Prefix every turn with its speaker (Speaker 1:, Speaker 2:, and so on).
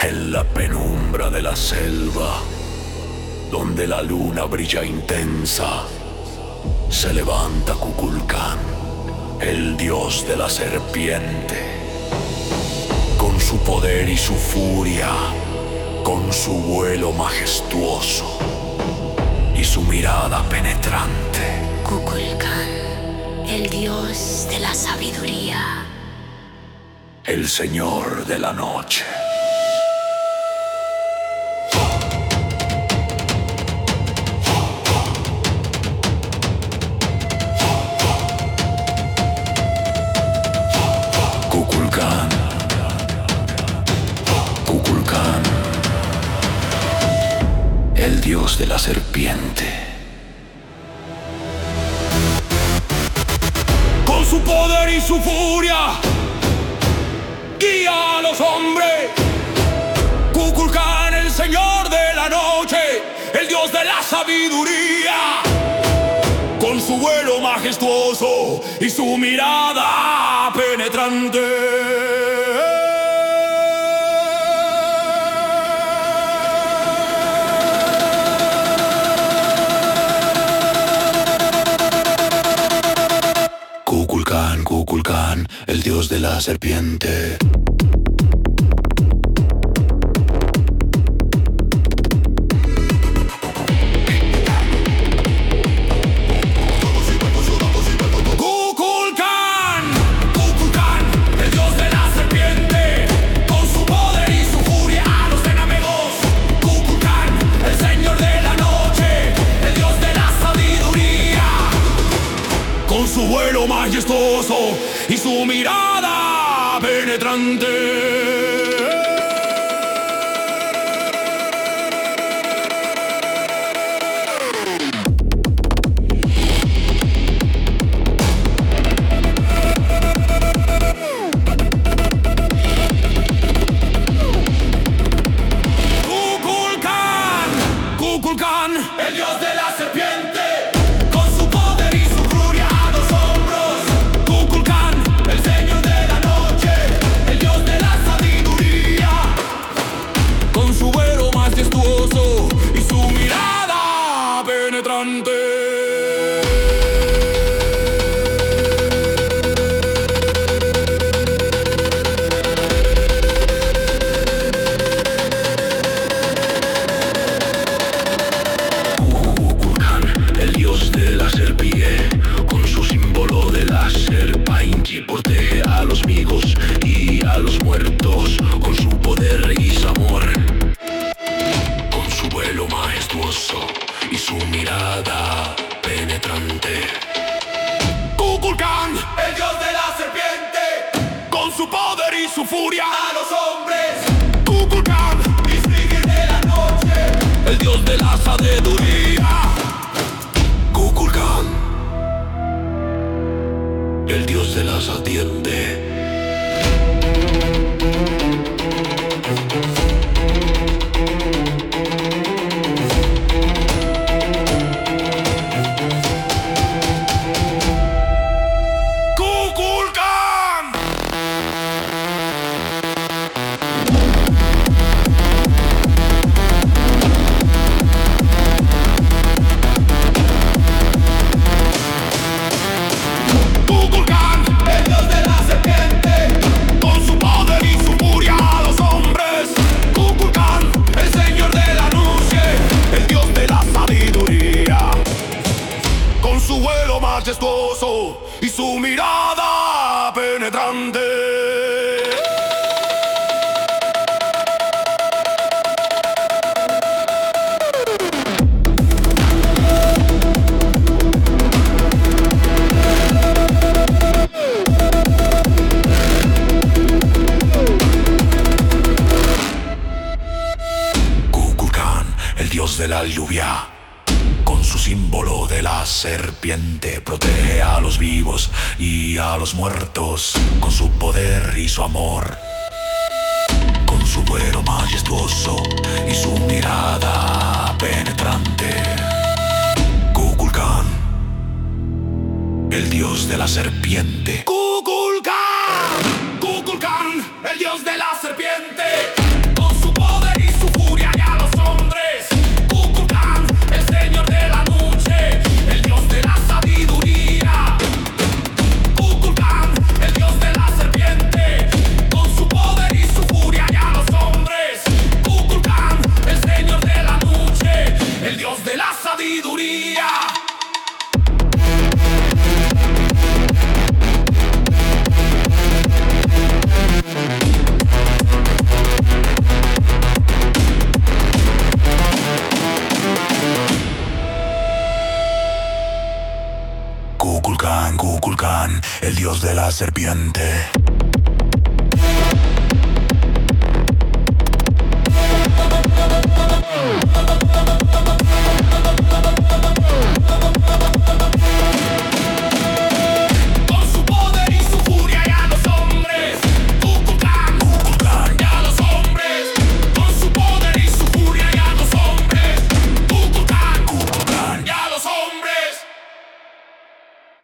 Speaker 1: En la penumbra de la selva, donde la luna brilla intensa, se levanta Kukulkan, el dios de la serpiente. Con su poder y su furia, con su vuelo majestuoso y su mirada penetrante.
Speaker 2: Kukulkan, el dios de la sabiduría,
Speaker 1: el señor de la noche. Kukulkan, Kukulkan, el dios de la serpiente. Con su poder y su furia, guía a los hombres. Kukulkan, el señor de la noche, el dios de la sabiduría. Con su vuelo majestuoso y su mirada penetrante. Kukulkan, Kukulkan, el dios de la serpiente. Con su vuelo majestuoso y su mirada penetrante. Kukulkan, Kukulkan, el dios de la serpiente. Y su mirada penetrante. Kukulkan, el dios de la serpiente, con su símbolo de la serpiente, protege a los vivos y a los muertos con su poder y su amor. Vuelo majestuoso y su mirada penetrante. Kukulkan, el dios de la serpiente, con su poder y su furia a los hombres. Kukulkan, distinguir de la noche, el dios de la sabiduría. Kukulkan, el dios de la serpiente. Majestuoso y su mirada penetrante. Kukulkan, el dios de la lluvia. Su símbolo de la serpiente protege a los vivos y a los muertos con su poder y su amor. Con su vuelo majestuoso y su mirada penetrante. Kukulkan, el dios de la serpiente. Kukulkan, Kukulkan, el dios de la serpiente. Con su de la serpiente.